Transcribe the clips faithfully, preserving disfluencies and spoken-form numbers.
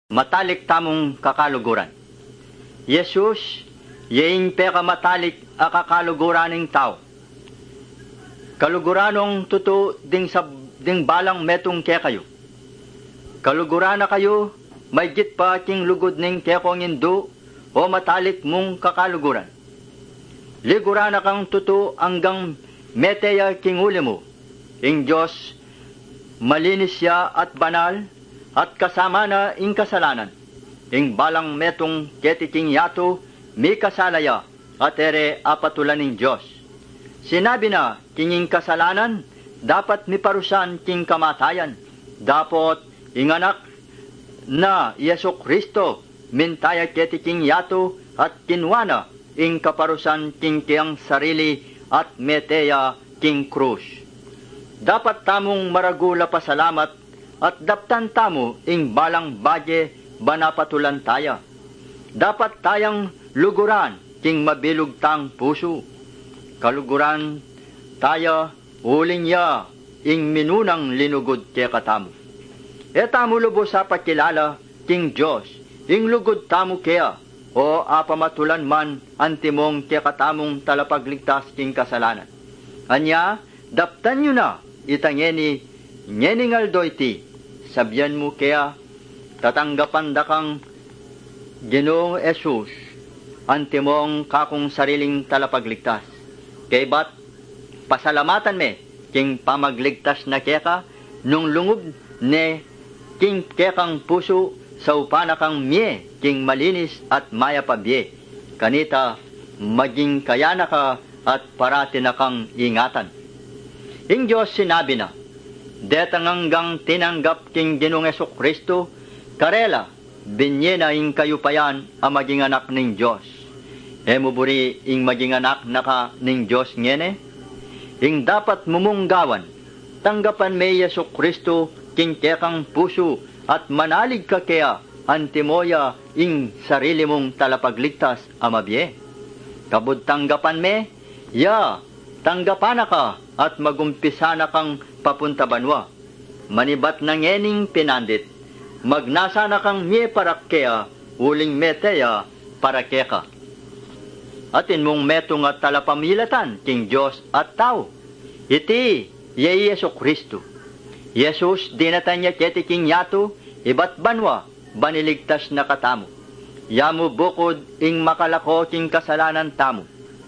matalik tamong kakaluguran. Yesus, yaing peka matalik a kakaluguran ng tao. Kaluguranong tuto ding sab ding balang metong ke kayo. Kaluguran na kayo, may git pa king lugod ning kekong indo o matalik mong kakaluguran. Liguran na kang tuto hanggang meteya king uli mo. Ing Diyos, malinis siya at banal, at kasama na ing kasalanan. Ing balang metong ketiking yato, mi kasalaya, at ere apatulan ng Diyos. Sinabi na, kinging kasalanan, dapat miparusan king kamatayan. Dapat inganak na Yesu Kristo, mintaya ketiking yato, at kinwana, ing kaparusan king kiyang sarili, at meteya king krus. Dapat tamong maragula pasalamat, at daptan tamo ing balang badye banapatulan taya. Dapat tayang luguran king mabilog tang puso. Kaluguran taya uling ya ing minunang linugod ke katamo. Etamo lubos sa pakilala king Diyos ing lugod tamo kaya o apamatulan man antimong ke katamong talapagligtas king kasalanan. Anya, daptan nyo na itangeni nyeningal doyti, sabyan mo kaya tatanggapan da kang Ginoong Esus, antimong kakong sariling talapagligtas. Kay bat, pasalamatan me, king pamagligtas na keka, nung lungub ne, king kekang puso, sa upana kang mie, king malinis at maya pabye. Kanita, maging kayana ka at parati na kang ingatan. Ing Diyos sinabi na, detang hanggang tinanggap king Ginoong Kristo, karela, binye na ing kayupayan ang maging anak ng Diyos. E muburi ing maging anak na ka ng Diyos ngene, ing dapat mumunggawan, tanggapan may Yesu Kristo, king kekang puso, at manalig ka kaya, antimoya ing sarili mong talapagligtas amabye. Kabud tanggapan me, ya, tanggapan na ka, at magumpisa na kang papunta banwa. Manibat na ngening pinandit, magnasa na kang mie parakea, uling meteya parakeka. Atin mong metong at talapamilatan, king Diyos at tao. Iti, ye Yesu Kristo. Yesus, dinatan niya keti king yato, ibat banwa, baniligtas na katamo. Yamu bukod, ing makalako king kasalanan tamo.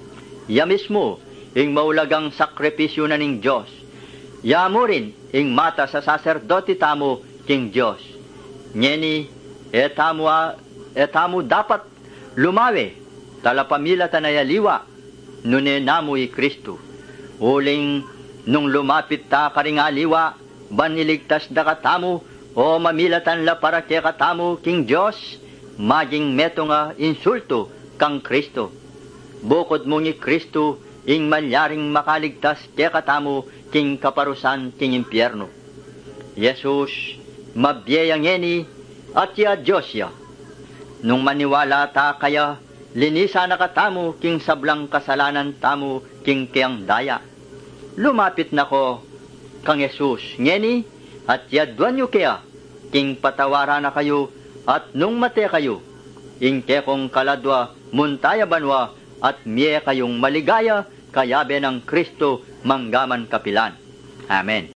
Ya mismo, ing maulagang sakripisyo na ning Diyos. Yamu rin, ing mata sa saserdote tamo, king Diyos. Nyeni, etamo, etamo dapat lumawe, talapamilatan na yaliwa, nune namo i Kristo. Uling, nung lumapit ta karing aliwa, baniligtas da katamo, o mamilatan la para kaya katamo, king Diyos, maging meto nga insulto kang Kristo. Bukod mo ni Kristo, ing malyaring makaligtas kaya katamo, king kaparusan king impyerno. Yesus, mabiyayang eni, at ya Diyos ya. Nung maniwala ta kaya, linisa na katamo, king sablang kasalanan tamo, king kiyang daya. Lumapit na ko, kang Yesus, ngeni, at yadwan nyo kaya, king patawara na kayo, at nung mate kayo, ing kekong kaladwa, muntaya banwa, at miye kayong maligaya, kayabe ng Kristo, manggaman kapilan. Amen.